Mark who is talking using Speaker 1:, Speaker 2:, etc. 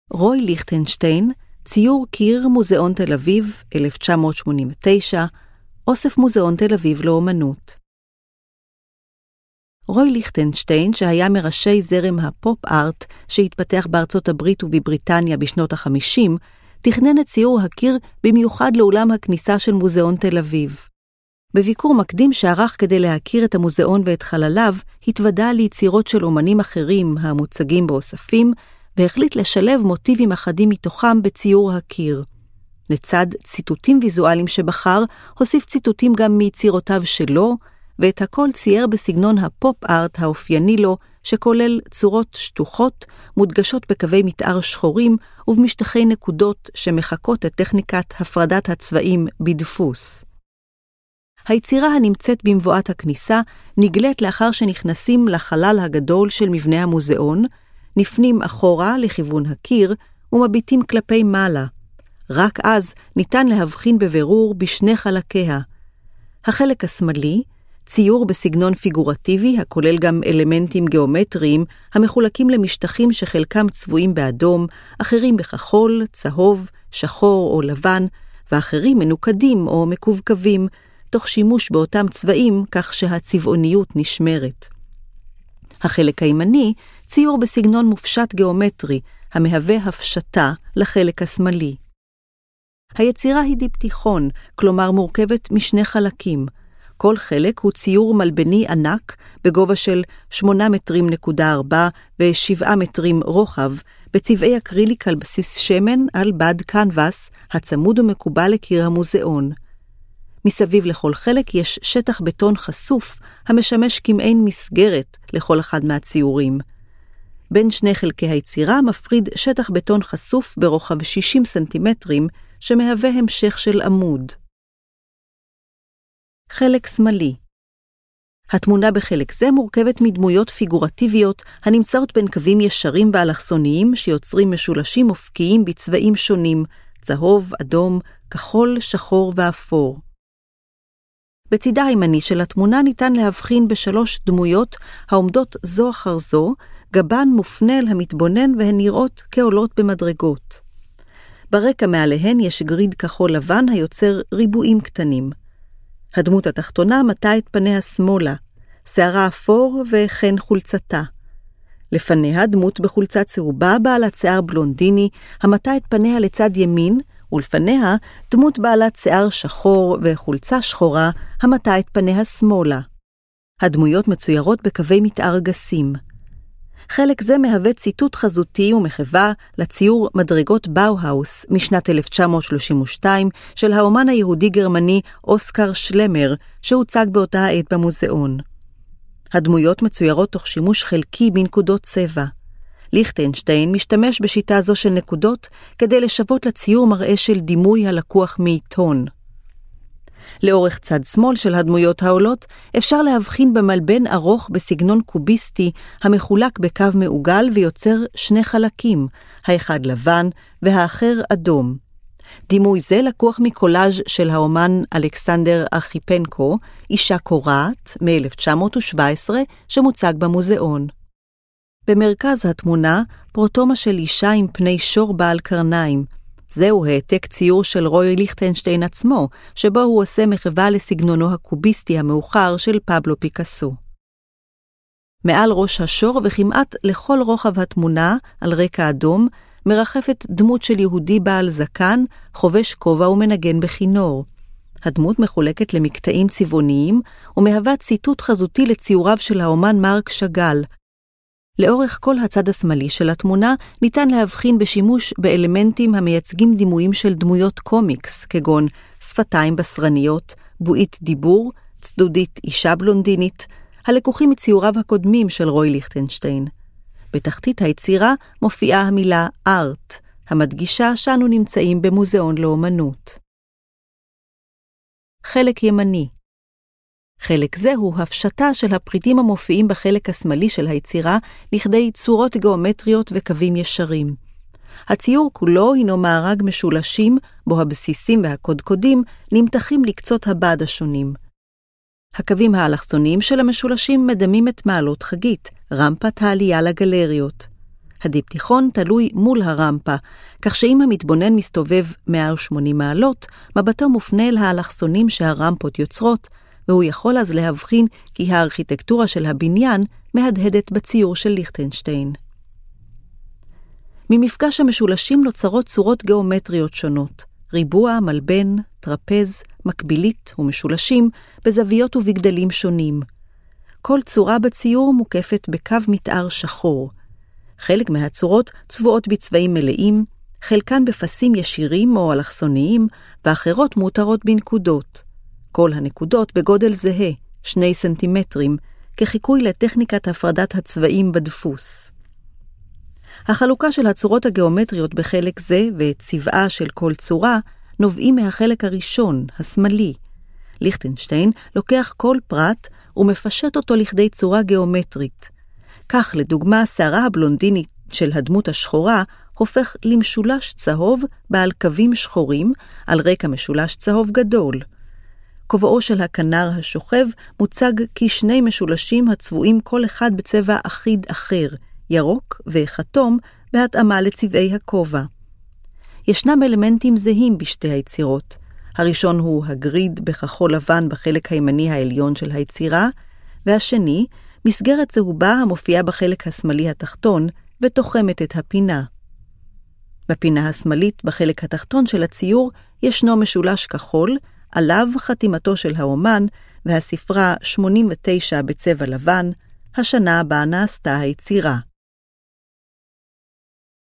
Speaker 1: רוי ליכטנשטיין, ציור קיר מוזיאון תל אביב, 1989, אוסף מוזיאון תל אביב לאומנות. רוי ליכטנשטיין, שהיה מראשי זרם הפופ-ארט שהתפתח בארצות הברית ובבריטניה בשנות ה-50, תכנן את ציור הקיר במיוחד לאולם הכניסה של מוזיאון תל אביב. בביקור מקדים שערך כדי להכיר את המוזיאון ואת חלליו, התוודע ליצירות של אומנים אחרים המוצגים באוספים, והחליט לשלב מוטיבים אחדים מתוכם בציור הקיר. לצד ציטוטים ויזואליים שבחר, הוסיף ציטוטים גם מיצירותיו שלו, ואת הכל צייר בסגנון הפופ-ארט האופייני לו, שכולל צורות שטוחות, מודגשות בקווי מתאר שחורים, ובמשטחי נקודות שמחקות את טכניקת הפרדת הצבעים בדפוס. היצירה הנמצאת במבואת הכניסה נגלית לאחר שנכנסים לחלל הגדול של מבנה המוזיאון, נפנים אחורה לכיוון הקיר ומביטים כלפי מעלה. רק אז ניתן להבחין בבירור בשני חלקיה. החלק השמאלי, ציור בסגנון פיגורטיבי הכולל גם אלמנטים גיאומטריים המחולקים למשטחים שחלקם צבועים באדום, אחרים בכחול, צהוב, שחור או לבן, ואחרים מנוקדים או מקווקבים, תוך שימוש באותם צבעים כך שהצבעוניות נשמרת. החלק הימני, ציור בסגנון מופשט גיאומטרי, המהווה הפשטה לחלק השמאלי. היצירה היא דיפטיכון, כלומר מורכבת משני חלקים. כל חלק הוא ציור מלבני ענק, בגובה של 8.4 מטרים ו7 מטרים רוחב, בצבעי אקריליק על בסיס שמן על בד קנבס, הצמוד ומקובל לקיר המוזיאון. מסביב לכל חלק יש שטח בטון חשוף, המשמש כמעין מסגרת לכל אחד מהציורים. בין שני חלקי היצירה מפריד שטח בטון חשוף ברוחב 60 סנטימטרים, שמהווה המשך של עמוד. חלק שמאלי. התמונה בחלק זה מורכבת מדמויות פיגורטיביות הנמצאות בין קווים ישרים ואלכסוניים שיוצרים משולשים אופקיים בצבעים שונים, צהוב, אדום, כחול, שחור ואפור. בצידה הימני של התמונה ניתן להבחין בשלוש דמויות העומדות זו אחר זו, גבן מופנה אל המתבונן והן נראות כעולות במדרגות. ברקע מעליהן יש גריד כחול לבן היוצר ריבועים קטנים. הדמות התחתונה מטה את פניה שמאלה, שערה אפור וכן חולצתה. לפניה דמות בחולצה צהובה בעלת שיער בלונדיני, המטה את פניה לצד ימין, ולפניה דמות בעלת שיער שחור וחולצה שחורה, המטה את פניה שמאלה. הדמויות מצוירות בקווי מתאר גסים. חלק זה מהווה ציטוט חזותי ומחווה לציור מדרגות באוהאוס משנת 1932 של האומן היהודי-גרמני אוסקר שלמר, שהוצג באותה העת במוזיאון. הדמויות מצוירות תוך שימוש חלקי בנקודות צבע. ליכטנשטיין משתמש בשיטה זו של נקודות כדי לשוות לציור מראה של דימוי הלקוח מעיתון. לאורך צד שמאל של הדמויות העולות אפשר להבחין במלבן ארוך בסגנון קוביסטי המחולק בקו מעוגל ויוצר שני חלקים, האחד לבן והאחר אדום. דימוי זה לקוח מקולאז' של האומן אלכסנדר ארכיפנקו, אישה קורעת, מ-1917, שמוצג במוזיאון. במרכז התמונה פרוטומה של אישה עם פני שור בעל קרניים. זהו העתק ציור של רוי ליכטנשטיין עצמו, שבו הוא עושה מחווה לסגנונו הקוביסטי המאוחר של פבלו פיקאסו. מעל ראש השור וכמעט לכל רוחב התמונה, על רקע אדום, מרחפת דמות של יהודי בעל זקן, חובש כובע ומנגן בכינור. הדמות מחולקת למקטעים צבעוניים, ומהווה ציטוט חזותי לציוריו של האומן מרק שאגאל. לאורך כל הצד השמאלי של התמונה ניתן להבחין בשימוש באלמנטים המייצגים דימויים של דמויות קומיקס, כגון שפתיים בשרניות, בועית דיבור, צדודית אישה בלונדינית, הלקוחים מציוריו הקודמים של רוי ליכטנשטיין. בתחתית היצירה מופיעה המילה ארט, המדגישה שאנו נמצאים במוזיאון לאומנות. חלק ימני. חלק זה הוא הפשטה של הפריטים המופיעים בחלק השמאלי של היצירה לכדי צורות גיאומטריות וקווים ישרים. הציור כולו הינו מארג משולשים, בו הבסיסים והקודקודים נמתחים לקצות הבד השונים. הקווים האלכסוניים של המשולשים מדמים את מעלות חגית, רמפת העלייה לגלריות. הדיפטיכון תלוי מול הרמפה, כך שאם המתבונן מסתובב 180 מעלות, מבטו מופנה אל האלכסונים שהרמפות יוצרות, והוא יכול אז להבחין כי הארכיטקטורה של הבניין מהדהדת בציור של ליכטנשטיין. ממפגש המשולשים נוצרות צורות גיאומטריות שונות, ריבוע, מלבן, טרפז, מקבילית ומשולשים בזוויות ובגדלים שונים. כל צורה בציור מוקפת בקו מתאר שחור. חלק מהצורות צבועות בצבעים מלאים, חלקן בפסים ישירים או אלכסוניים, ואחרות מותרות בנקודות. כל הנקודות בגודל זהה, 2 סנטימטרים, כחיקוי לטכניקת הפרדת הצבעים בדפוס. החלוקה של הצורות הגיאומטריות בחלק זה וצבעה של כל צורה נובעים מהחלק הראשון, השמאלי. ליכטנשטיין לוקח כל פרט ומפשט אותו לכדי צורה גיאומטרית. כך לדוגמה, שערה הבלונדינית של הדמות השחורה הופך למשולש צהוב בעל קווים שחורים על רקע משולש צהוב גדול. כובעו של הכנר השוכב מוצג כשני משולשים הצבועים כל אחד בצבע אחיד אחר, ירוק וכתום, בהתאמה לצבעי הכובע. ישנם אלמנטים זהים בשתי היצירות. הראשון הוא הגריד בכחול לבן בחלק הימני העליון של היצירה, והשני, מסגרת צהובה המופיעה בחלק השמאלי התחתון ותוחמת את הפינה. בפינה השמאלית בחלק התחתון של הציור ישנו משולש כחול, עליו חתימתו של האומן והספרה 89 בצבע לבן, השנה הבאה נעשתה היצירה.